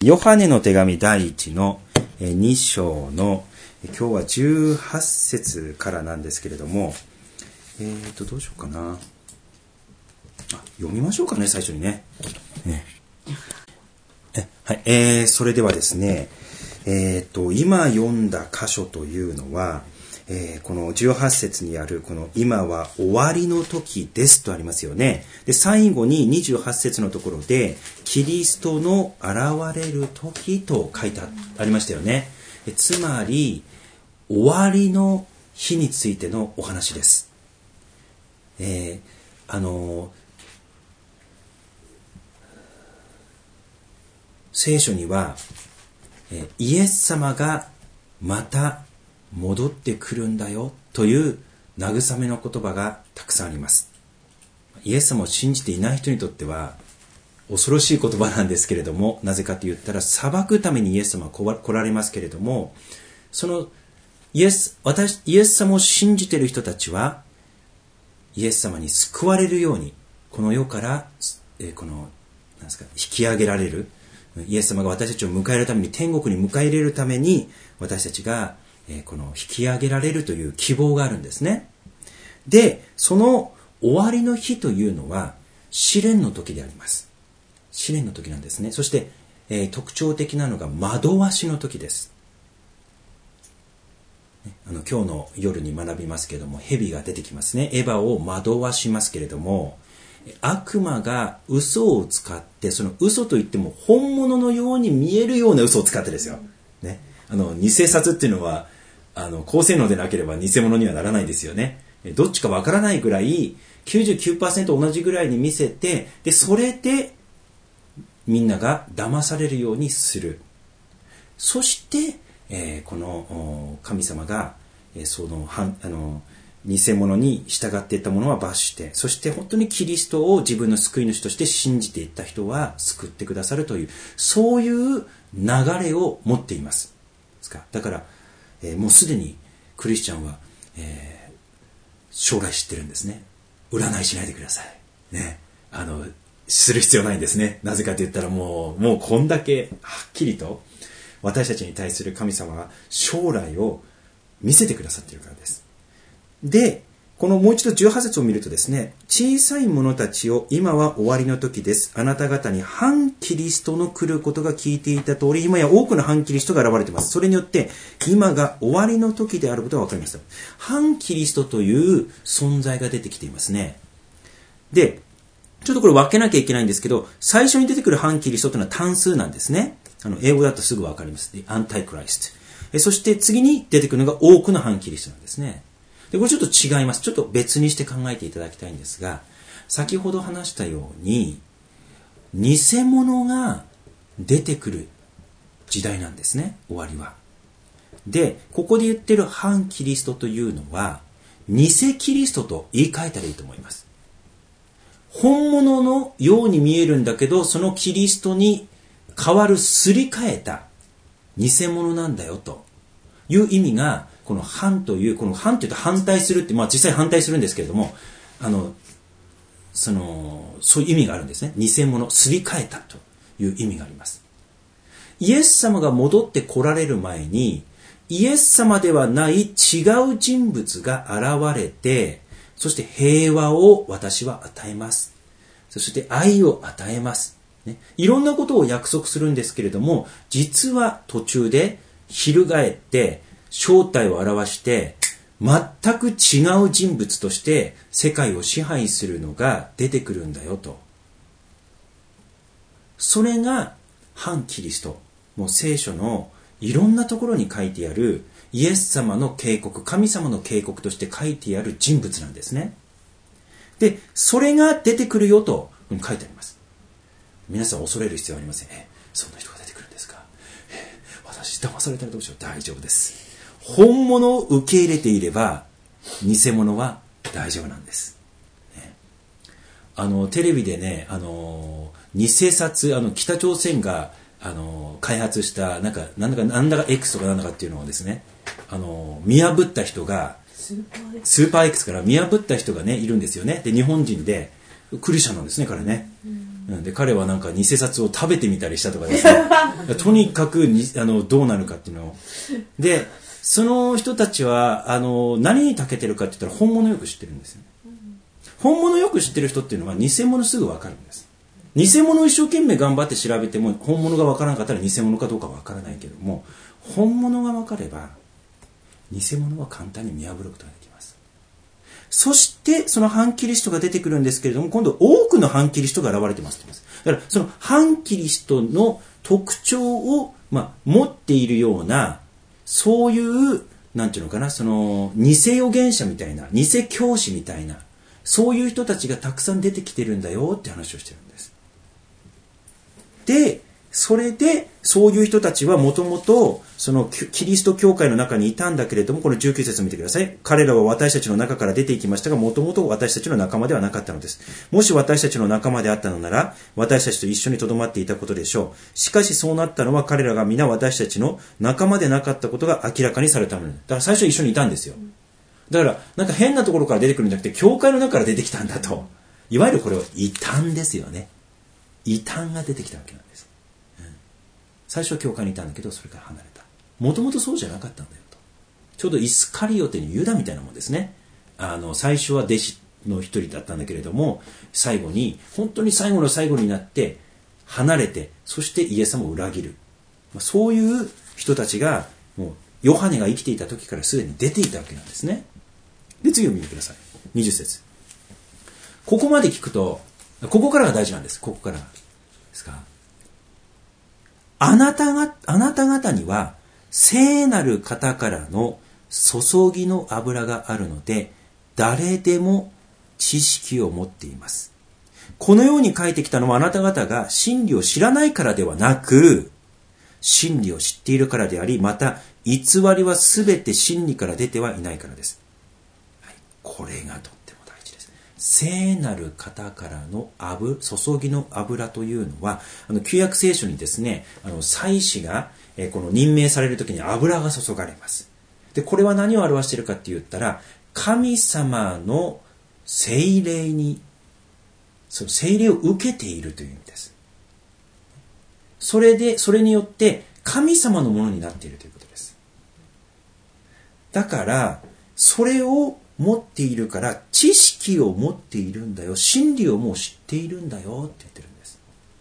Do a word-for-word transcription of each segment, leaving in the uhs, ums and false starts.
ヨハネの手紙第一のに章の今日はじゅうはち節からなんですけれども、えーとどうしようかなあ読みましょうかね最初にね。ねえはい、えー、それではですね、えーと今読んだ箇所というのは、えー、このじゅうはち節にあるこの今は終わりの時ですとありますよね。で最後ににじゅうはち節のところでキリストの現れる時と書いてありましたよね。えつまり終わりの日についてのお話です。えー、あの聖書には、えー、イエス様がまた戻ってくるんだよという慰めの言葉がたくさんあります。イエス様を信じていない人にとっては恐ろしい言葉なんですけれども、なぜかと言ったら裁くためにイエス様は来られますけれども、そのイエス私イエス様を信じている人たちはイエス様に救われるようにこの世からえこのなんですか引き上げられる、イエス様が私たちを迎えるために天国に迎え入れるために私たちがこの引き上げられるという希望があるんですね。で、その終わりの日というのは試練の時であります。試練の時なんですね。そして、えー、特徴的なのが惑わしの時です。あの今日の夜に学びますけれども、蛇が出てきますね。エヴァを惑わしますけれども、悪魔が嘘を使って、その嘘といっても本物のように見えるような嘘を使ってですよ。ね、あの偽札っていうのはあの高性能でなければ偽物にはならないですよね。どっちかわからないぐらい きゅうじゅうきゅうパーセント 同じぐらいに見せて、でそれでみんなが騙されるようにする。そして、えー、この神様が、えー、そのあの偽物に従っていったものは罰して、そして本当にキリストを自分の救い主として信じていった人は救ってくださるという、そういう流れを持っています。だから、えー、もうすでにクリスチャンは、えー、将来知ってるんですね。占いしないでください。ね、あのする必要ないんですね。なぜかと言ったらもうもうこんだけはっきりと私たちに対する神様は将来を見せてくださっているからです。で、このもう一度じゅうはち節を見るとですね、小さい者たちを今は終わりの時です。あなた方に反キリストの来ることが聞いていた通り、今や多くの反キリストが現れています。それによって今が終わりの時であることが分かりました。反キリストという存在が出てきていますね。で、ちょっとこれ分けなきゃいけないんですけど、最初に出てくる反キリストというのは単数なんですね。あの英語だとすぐ分かります。The Antichrist。そして次に出てくるのが多くの反キリストなんですね。でこれちょっと違います。ちょっと別にして考えていただきたいんですが、先ほど話したように偽物が出てくる時代なんですね、終わりは。で、ここで言ってる反キリストというのは偽キリストと言い換えたらいいと思います。本物のように見えるんだけど、そのキリストに代わるすり替えた偽物なんだよという意味が、この反という、この反というと反対するって、まあ実際反対するんですけれども、あの、その、そういう意味があるんですね。偽物、すり替えたという意味があります。イエス様が戻って来られる前に、イエス様ではない違う人物が現れて、そして平和を私は与えます。そして愛を与えます。ね、いろんなことを約束するんですけれども、実は途中で翻って正体を表して全く違う人物として世界を支配するのが出てくるんだよと。それが反キリスト。もう聖書のいろんなところに書いてあるイエス様の警告、神様の警告として書いてある人物なんですね。で、それが出てくるよと書いてあります。皆さん恐れる必要はありません。え、そんな人が出てくるんですか。え、私騙されたらどうしよう。大丈夫です。本物を受け入れていれば偽物は大丈夫なんです。ね、あのテレビでね、あの偽札、あの北朝鮮があの開発したなんかなんだかなんだか X とかなんだかっていうのをですね、あの見破った人がスーパー X から見破った人がねいるんですよね。で日本人でクリスチャンなんですね、彼ね。 うん、で彼はなんか偽札を食べてみたりしたとかですねとにかくにあのどうなるかっていうのをでその人たちはあの何に長けてるかって言ったら本物よく知ってるんですよ、ね、本物よく知ってる人っていうのは偽物すぐ分かるんです。偽物を一生懸命頑張って調べても本物が分からなかったら偽物かどうか分からないけども、本物が分かれば偽物は簡単に見破ることができます。そしてその反キリストが出てくるんですけれども、今度多くの反キリストが現れてますって言います。だからその反キリストの特徴を、まあ、持っているような、そういうなんていうのかな、その偽預言者みたいな、偽教師みたいな、そういう人たちがたくさん出てきてるんだよって話をしてるんです。でそれでそういう人たちはもともとそのキリスト教会の中にいたんだけれども、このじゅうきゅう節を見てください。彼らは私たちの中から出ていきましたが、もともと私たちの仲間ではなかったのです。もし私たちの仲間であったのなら、私たちと一緒にとどまっていたことでしょう。しかしそうなったのは、彼らが皆私たちの仲間でなかったことが明らかにされたのです。だから最初は一緒にいたんですよ。だからなんか変なところから出てくるんじゃなくて、教会の中から出てきたんだと。いわゆるこれは異端ですよね。異端が出てきたわけなんです。最初は教会にいたんだけど、それから離れた。もともとそうじゃなかったんだよと。ちょうどイスカリオテにユダみたいなもんですね。あの最初は弟子の一人だったんだけれども、最後に本当に最後の最後になって離れて、そしてイエス様を裏切る、まあ、そういう人たちがもうヨハネが生きていた時からすでに出ていたわけなんですね。で次を見てください。にじゅっ節。ここまで聞くと、ここからが大事なんです。ここからですか。あなたが、あなた方には聖なる方からの注ぎの油があるので、誰でも知識を持っています。このように書いてきたのは、あなた方が真理を知らないからではなく、真理を知っているからであり、また偽りはすべて真理から出てはいないからです。はい、これがとっても大事です。聖なる方からの油、注ぎの油というのは、あの旧約聖書にですね、あの祭司が、えー、この任命されるときに油が注がれます。で、これは何を表しているかって言ったら、神様の聖霊に、その聖霊を受けているという意味です。それで、それによって神様のものになっているということです。だから、それを持っているから、知識を持っているんだよ、真理をもう知っているんだよって言ってるんです。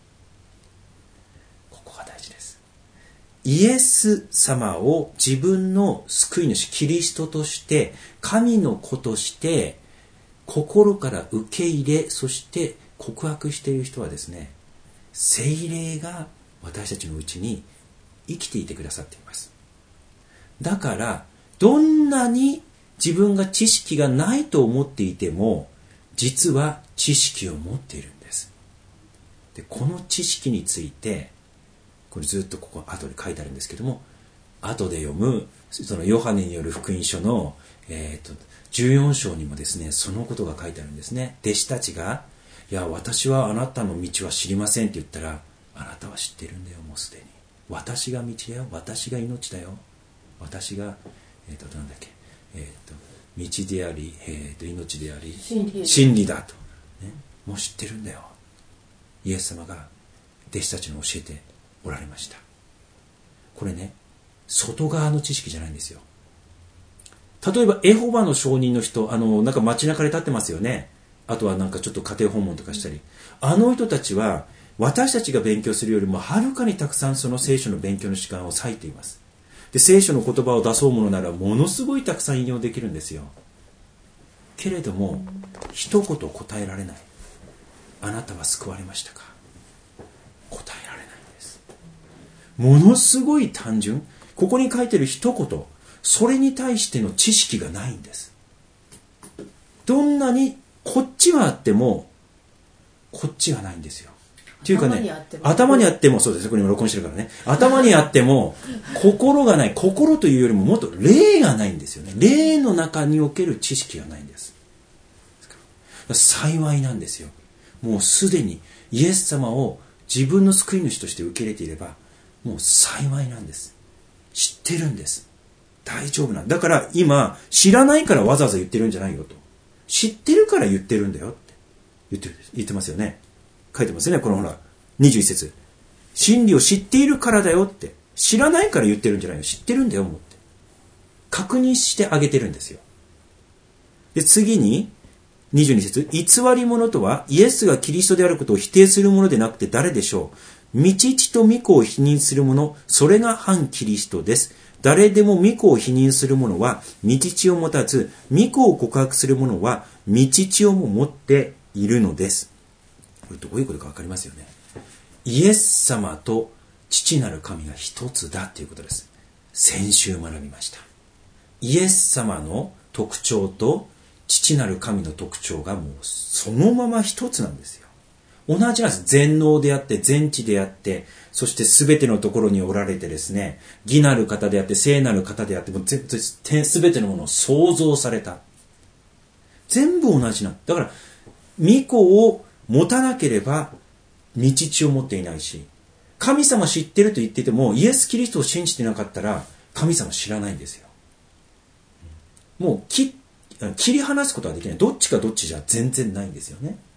ここが大事です。イエス様を自分の救い主、キリストとして、神の子として、心から受け入れ、そして告白している人はですね、聖霊が私たちのうちに生きていてくださっています。だから、どんなに自分が知識がないと思っていても、実は知識を持っているんです。で、この知識について、これずっとここ後で書いてあるんですけども、後で読むそのヨハネによる福音書の、えーと、じゅうよん章にもですね、そのことが書いてあるんですね。弟子たちが、いや、私はあなたの道は知りませんって言ったら、あなたは知ってるんだよ、もうすでに。私が道だよ、私が命だよ、私が、えーと、なんだっけ、えーと、道であり、えーと、命であり、真理、真理だと、ね。もう知ってるんだよ。イエス様が弟子たちに教えておられました。これね、外側の知識じゃないんですよ。例えばエホバの証人の人、あのなんか街中で立ってますよね。あとはなんかちょっと家庭訪問とかしたり、あの人たちは私たちが勉強するよりもはるかにたくさんその聖書の勉強の時間を割いています。で、聖書の言葉を出そうものならものすごいたくさん引用できるんですよ。けれども一言答えられない。あなたは救われましたか？答えられないんです。ものすごい単純。ここに書いてる一言、それに対しての知識がないんです。どんなにこっちはあってもこっちがないんですよ。っていうかね、頭にあっても、そうですね、これ今録音してるからね、頭にあっても心がない。心というよりももっと霊がないんですよね。霊の中における知識がないんです。幸いなんですよ。もうすでにイエス様を自分の救い主として受け入れていればもう幸いなんです。知ってるんです。大丈夫なんだ。だから今知らないからわざわざ言ってるんじゃないよと、知ってるから言ってるんだよって言ってる、言ってますよね。 書いてますね。このほら、にじゅういっ節。真理を知っているからだよって。知らないから言ってるんじゃないよ。知ってるんだよ、もうって。確認してあげてるんですよ。で、次に、にじゅうに節。偽り者とは、イエスがキリストであることを否定するものでなくて誰でしょう。御父と御子を否認する者、それが反キリストです。誰でも御子を否認する者は、御父を持たず、御子を告白する者は、御父をも持っているのです。これどういうことかわかりますよね。イエス様と父なる神が一つだということです。先週学びました。イエス様の特徴と父なる神の特徴がもうそのまま一つなんですよ。同じなんです。全能であって全知であって、そして全てのところにおられてですね、義なる方であって聖なる方であって、もう全てのものを創造された。全部同じなんだから、御子を持たなければ御父を持っていないし、神様知ってると言っていてもイエス・キリストを信じてなかったら神様知らないんですよ。もう切り離すことはできない。どっちかどっちじゃ全然ないんですよね。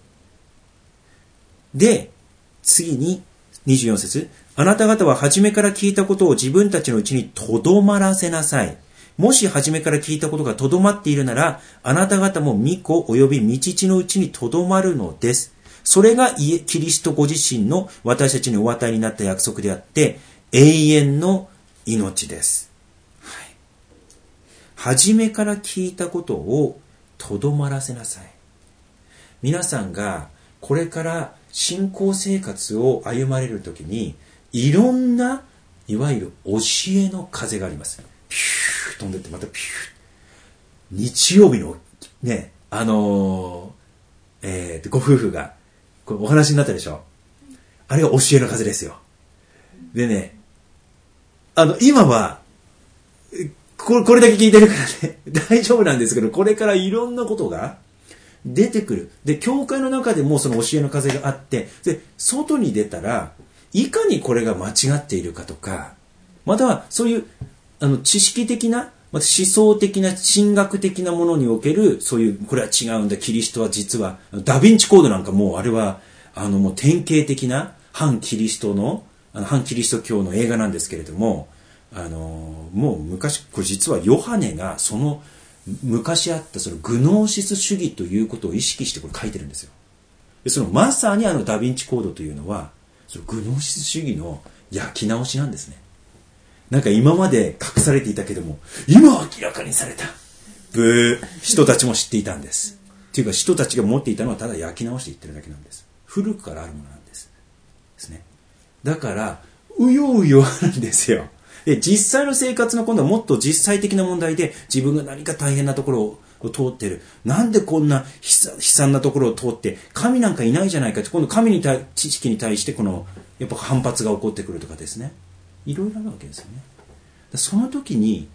で、次ににじゅうよん節。あなた方は初めから聞いたことを自分たちのうちにとどまらせなさい。もし初めから聞いたことがとどまっているなら、あなた方も御子及び御父のうちにとどまるのです。それがキリストご自身の私たちにお与えになった約束であって、永遠の命です。はい。初めから聞いたことをとどまらせなさい。皆さんがこれから信仰生活を歩まれるときに、いろんないわゆる教えの風があります。ピュー飛んでってまたピュー。日曜日のね、あのー、えー、ご夫婦がこれお話になったでしょ。あれが教えの風ですよ。でね、あの今はこれ、これだけ聞いてるからね大丈夫なんですけど、これからいろんなことが出てくる。で、教会の中でもその教えの風があって、で、外に出たらいかにこれが間違っているかとか、またはそういうあの知識的な、また思想的な神学的なものにおけるそういう、これは違うんだ、キリストは実はダヴィンチコードなんかもうあれはあのもう典型的な反キリストのあの反キリスト教の映画なんですけれども、あのもう昔これ実はヨハネがその昔あったそのグノーシス主義ということを意識してこれ書いてるんですよ。でそのまさにあのダヴィンチコードというのはそのグノーシス主義の焼き直しなんですね。なんか今まで隠されていたけども今明らかにされたブー人たちも知っていたんです。っていうか人たちが持っていたのはただ焼き直していってるだけなんです。古くからあるものなんですですね。だからうようよあるんですよ。で実際の生活の今度はもっと実際的な問題で自分が何か大変なところを通ってる、なんでこんな悲惨なところを通って神なんかいないじゃないかって、今度神に対知識に対してこのやっぱ反発が起こってくるとかですね、いろいろあるわけですよね。その時に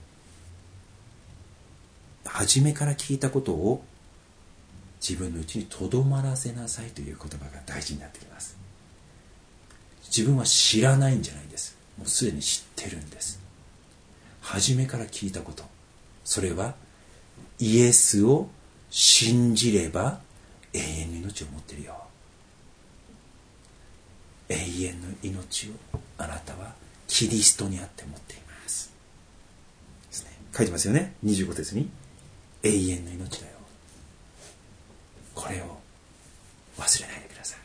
初めから聞いたことを自分のうちにとどまらせなさいという言葉が大事になってきます。自分は知らないんじゃないんです。もうすでに知ってるんです。初めから聞いたこと、それはイエスを信じれば永遠の命を持っているよ。永遠の命をあなたはキリストにあって持っていますですね。書いてますよね。にじゅうご節に永遠の命だよ。これを忘れないでください。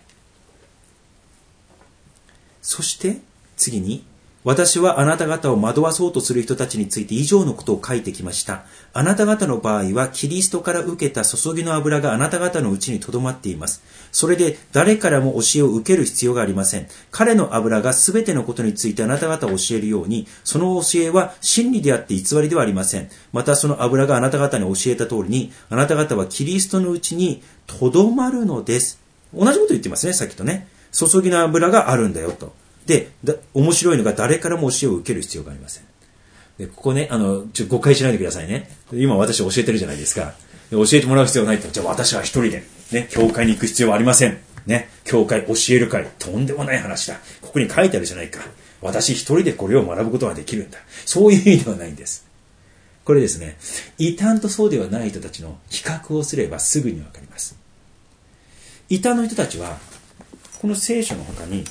そして次に、私はあなた方を惑わそうとする人たちについて以上のことを書いてきました。あなた方の場合はキリストから受けた注ぎの油があなた方のうちにとどまっています。それで誰からも教えを受ける必要がありません。彼の油がすべてのことについてあなた方を教えるように、その教えは真理であって偽りではありません。またその油があなた方に教えた通りに、あなた方はキリストのうちにとどまるのです。同じこと言ってますね、さっきとね。注ぎの油があるんだよと。で、だ面白いのが誰からも教えを受ける必要がありません。でここね、あのちょっと誤解しないでくださいね。今私教えてるじゃないですか。で教えてもらう必要ないと、じゃあ私は一人でね教会に行く必要はありません。ね、教会教える会、とんでもない話だ。ここに書いてあるじゃないか。私一人でこれを学ぶことができるんだ。そういう意味ではないんです。これですね、異端とそうではない人たちの比較をすればすぐにわかります。異端の人たちはこの聖書の他に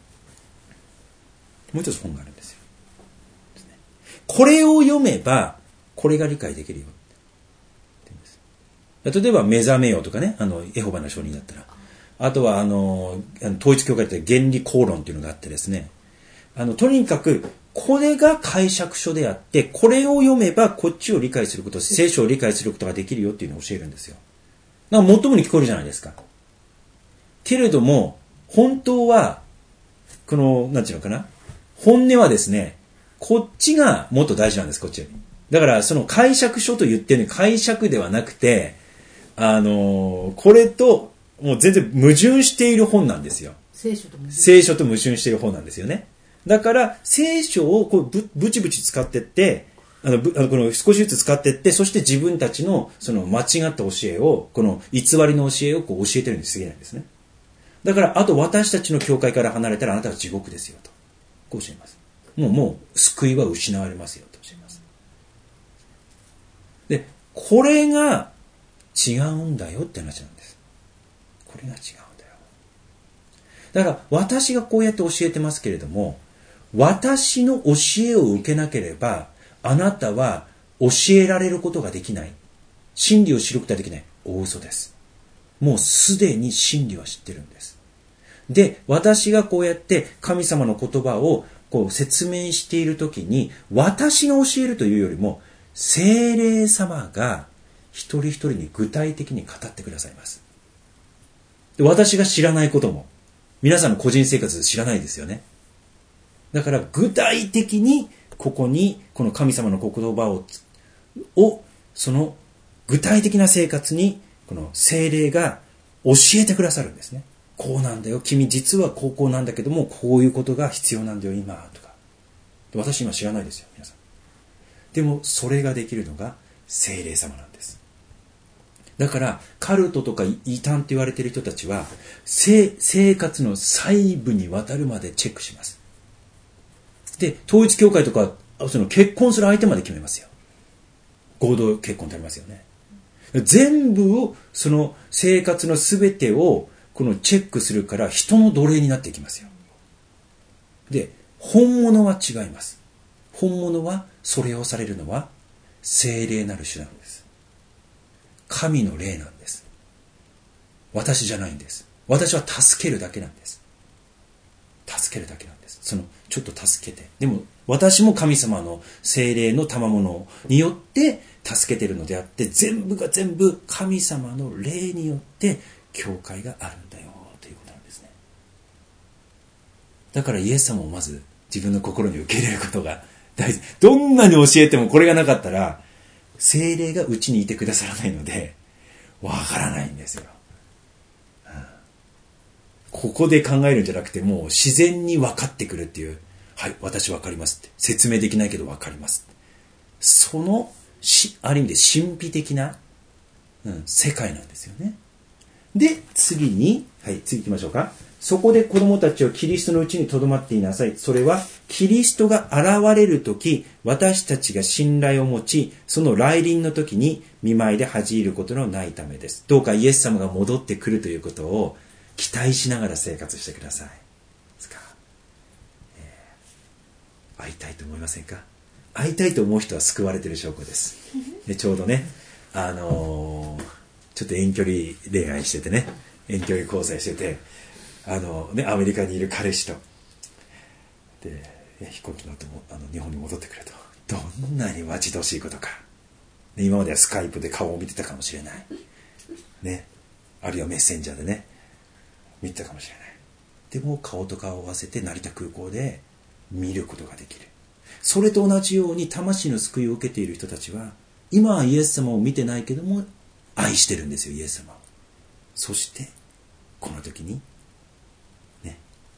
もう一つ本があるんですよ。これを読めばこれが理解できるよって言うんです。例えば目覚めよとかね、あのエホバの証人だったら、あとはあの統一教会って原理公論っていうのがあってですね、あのとにかくこれが解釈書であって、これを読めばこっちを理解すること、聖書を理解することができるよっていうのを教えるんですよ。だから最もに聞こえるじゃないですか。けれども本当はこのなんていうのかな、本音はですね、こっちがもっと大事なんです、こっちより。だからその解釈書と言ってるのに解釈ではなくて、あのー、これともう全然矛盾している本なんですよ。 聖書と矛盾聖書と矛盾している本なんですよね。だから聖書をこう ぶ, ぶちぶち使ってって、あのぶあのこの少しずつ使ってって、そして自分たちのその間違った教えを、この偽りの教えをこう教えてるに過ぎないんですね。だからあと私たちの教会から離れたらあなたは地獄ですよとこう教えます。もうもう救いは失われますよと教えます。でこれが違うんだよって話なんです。これが違うんだよ。だから私がこうやって教えてますけれども、私の教えを受けなければあなたは教えられることができない、真理を知ることができない、大嘘です。もうすでに真理は知ってるんです。で私がこうやって神様の言葉をこう説明しているときに、私が教えるというよりも聖霊様が一人一人に具体的に語ってくださいます。で私が知らないことも皆さんの個人生活で知らないですよね。だから具体的にここにこの神様の言葉ををその具体的な生活にこの聖霊が教えてくださるんですね。こうなんだよ、君実はこうこうなんだけどもこういうことが必要なんだよ今とか。私今知らないですよ皆さん。でもそれができるのが聖霊様なんです。だからカルトとか異端って言われている人たちは生活の細部にわたるまでチェックします。で統一教会とかその結婚する相手まで決めますよ。合同結婚ってありますよね。全部をその生活のすべてをこのチェックするから人の奴隷になっていきますよ。で本物は違います。本物はそれをされるのは聖霊なる主なんです。神の霊なんです。私じゃないんです。私は助けるだけなんです。助けるだけなんです。そのちょっと助けて、でも私も神様の聖霊の賜物によって助けているのであって、全部が全部神様の霊によって教会があるんだよということなんですね。だからイエス様をまず自分の心に受け入れることが大事。どんなに教えてもこれがなかったら聖霊がうちにいてくださらないのでわからないんですよ。ここで考えるんじゃなくて、もう自然に分かってくるっていう、はい、私分かりますって、説明できないけど分かります、そのしある意味で神秘的な、うん、世界なんですよね。で次に、はい、次行きましょうか。そこで子供たちをキリストのうちにとどまっていなさい。それはキリストが現れるとき、私たちが信頼を持ち、その来臨の時に見舞いで恥じることのないためです。どうかイエス様が戻ってくるということを期待しながら生活してください。ですか、えー、会いたいと思いませんか。会いたいと思う人は救われている証拠です。でちょうどね、あのー、ちょっと遠距離恋愛しててね、遠距離交際してて、あのね、アメリカにいる彼氏とで飛行機乗ってもあの日本に戻ってくると、どんなに待ち遠しいことか、ね、今まではスカイプで顔を見てたかもしれない、ね、あるいはメッセンジャーでね見てたかもしれない。でも顔と顔を合わせて成田空港で見ることができる。それと同じように魂の救いを受けている人たちは、今はイエス様を見てないけども愛してるんですよ、イエス様を。そしてこの時にね、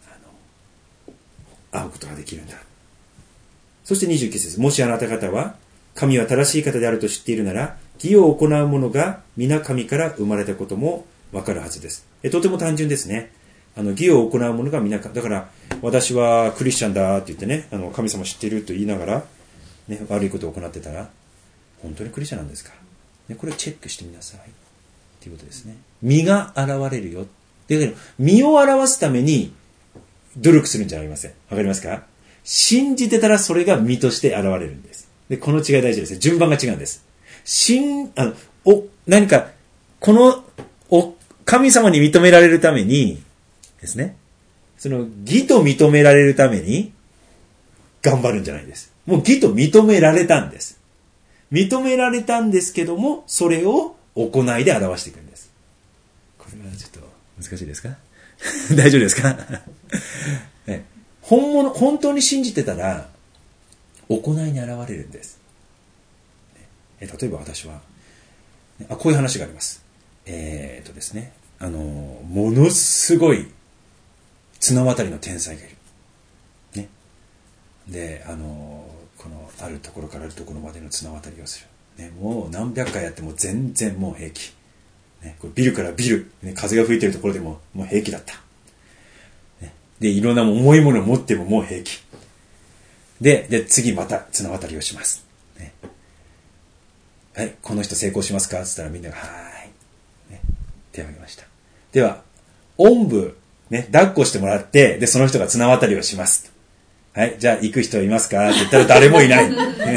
あの会うことができるんだ。そしてにじゅうきゅう節、もしあなた方は神は正しい方であると知っているなら、義を行う者が皆神から生まれたこともわかるはずです。えとても単純ですね。あの義を行う者が皆だから、私はクリスチャンだって言ってね、あの神様知ってると言いながら、ね、悪いことを行ってたら本当にクリスチャンなんですか、ね、これをチェックしてみなさいっていうことですね。実が現れるよ。 で、身を表すために努力するんじゃありません。わかりますか？信じてたらそれが身として現れるんです。で、この違い大事ですね。順番が違うんです。信、あの、お、何か、この、お、神様に認められるために、ですね。その、義と認められるために、頑張るんじゃないです。もう義と認められたんです。認められたんですけども、それを行いで表していくんです。これはちょっと難しいですか？大丈夫ですか？ね、本物、本当に信じてたら、行いに現れるんです。え例えば私は、あ、こういう話があります。えー、っとですね、あの、ものすごい綱渡りの天才がいる。ね。で、あの、この、あるところからあるところまでの綱渡りをする。ね、もう何百回やっても全然もう平気。ね、これビルからビル、ね、風が吹いてるところでももう平気だった。ね、で、いろんな重いものを持ってももう平気。で、で、次また綱渡りをします。ね、はい、この人成功しますかって言ったらみんなが、はーい。ね、手を挙げました。では、おんぶ、ね、抱っこしてもらって、で、その人が綱渡りをします。はい、じゃあ行く人いますかって言ったら誰もいない。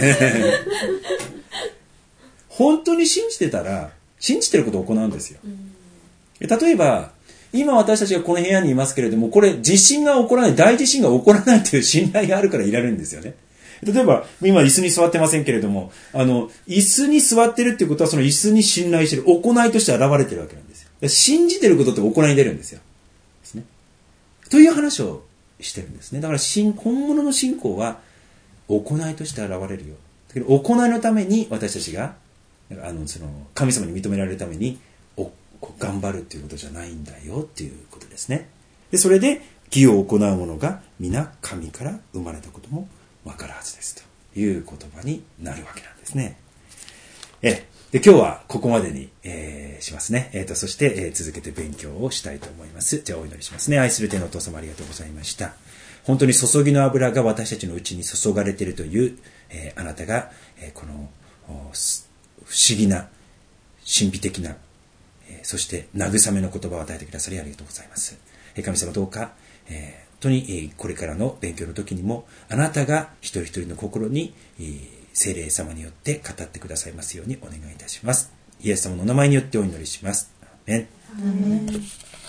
本当に信じてたら、信じてることを行うんですよ。例えば、今私たちがこの部屋にいますけれども、これ地震が起こらない、大地震が起こらないという信頼があるからいられるんですよね。例えば、今椅子に座ってませんけれども、あの、椅子に座ってるっていうことはその椅子に信頼してる、行いとして現れてるわけなんですよ。信じてることって行いに出るんですよ。ですね。という話をしてるんですね。だから本物の信仰は行いとして現れるよ。だけど行いのために私たちがあのその神様に認められるためにお頑張るっていうことじゃないんだよっていうことですね。でそれで義を行う者が皆神から生まれたことも分かるはずですという言葉になるわけなんですね。えで今日はここまでに、えー、しますね。えーとそして、えー、続けて勉強をしたいと思います。じゃあお祈りしますね。愛する天のお父様ありがとうございました。本当に注ぎの油が私たちのうちに注がれているという、えー、あなたが、えー、この不思議な神秘的な、えー、そして慰めの言葉を与えてくださりありがとうございます。えー、神様どうか、えー、本当に、えー、これからの勉強の時にもあなたが一人一人の心に、えー、聖霊様によって語ってくださいますようにお願いいたします。イエス様のお名前によってお祈りします。アーメン。アーメン。